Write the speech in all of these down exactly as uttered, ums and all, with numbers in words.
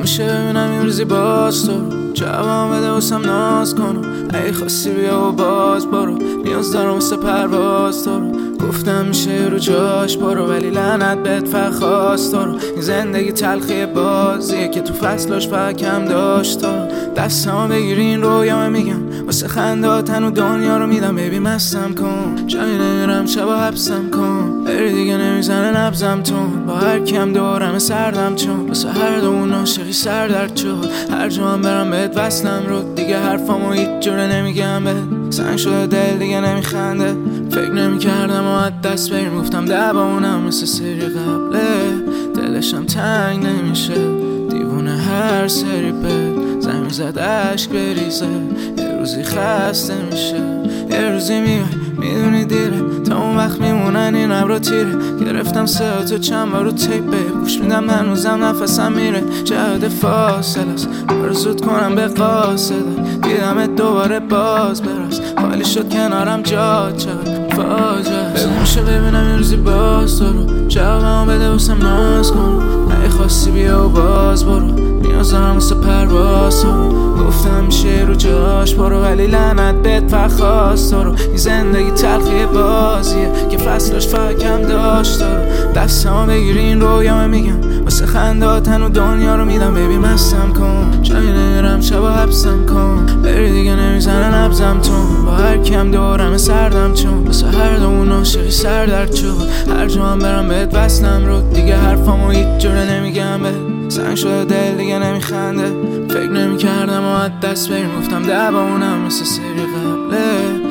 میشه ببینم این روزی باز تو رو جواب بده واسم ناز کنم ای خواستی بیا و باز برو نیاز دارم واسه پرواز تو رو گفتم میشه رو جاش برو ولی لعنت بهت فخواست تو رو این زندگی تلخی بازیه که تو فصلاش فقط کم داشت تو رو دستمو بگیری این رویامه میگم واسه خنداتن و دنیا رو میدم بیبی مستم کن جایی نمیرم شبا حبسم کن بری دیگه نمیزنه نبزم تون با هر کیم دورم سردم چون واسه هر دومون عاشقی سر درد شد هر جا هم برم بهت وصلم رو دیگه حرفامو هیچ جوره نمیگم بهت سنگ شده دل دیگه نمیخنده فکر نمیکردم و از دست بریم گفتم دباونم مثل سری قبله دلشم تنگ نمیشه دیوونه هر سری بد زمین زد عشق بریزه یه روزی خسته میشه یه روزی میای میدونی دیره تا اون وقت میمونن این ابرا تیره گرفتم ساعتو چند بار رو تیپه گوش میدم هنوزم نفسم میره جهد فاصله است برو زود کنم به قاصده دیدمت دوباره باز براز خالی شد کنارم جا چقدر فاجعه بگو میشه ببینم این روزی باز تو رو جوابمو بده واسم ناز کن ای خواستی بیا و باز برو نیاز دارم واسه پرواز تو رو گفتم میشه رو جاش برو ولی لعنت بهت فخواست تو رو این زندگی تلخی بازیه که فصلاش فقط کم داشت تو رو دستمو بگیری این رویامه میگم واسه خنداتن و دنیا رو میدم بیبی مستم کن جایی نمیرم شبا حبسم کن بری دیگه نمیزنه نبزم تون با هر کیم دورم سردم چون واسه هر دومون عاشقی سر درد شد هر جا هم برم بهت وصلم رو دیگه حرفامو هیچ جوره نمیگم بهت سنگ شده دل دیگه نمیخنده فکر نمیکردم و از دست بریم گفتم دباونم مثل سری قبله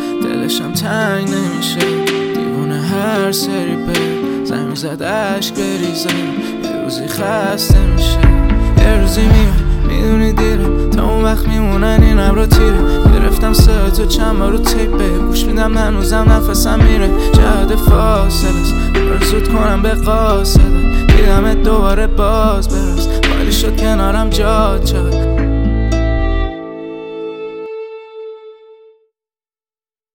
دلشم تنگ نمیشه دیوونه هر سری بد زمین زد عشق بریزه یه روزی خسته میشه یه روزی میای میدونی دیره تا اون وقت میمونن این ابرا تیره گرفتم ساعتو چند بار رو تیپه گوش میدم هنوزم نفسم میره جهد فاصله است برو زود کنم به قاصده دیدمت دوباره باز براز خالی شد کنارم جا چقدر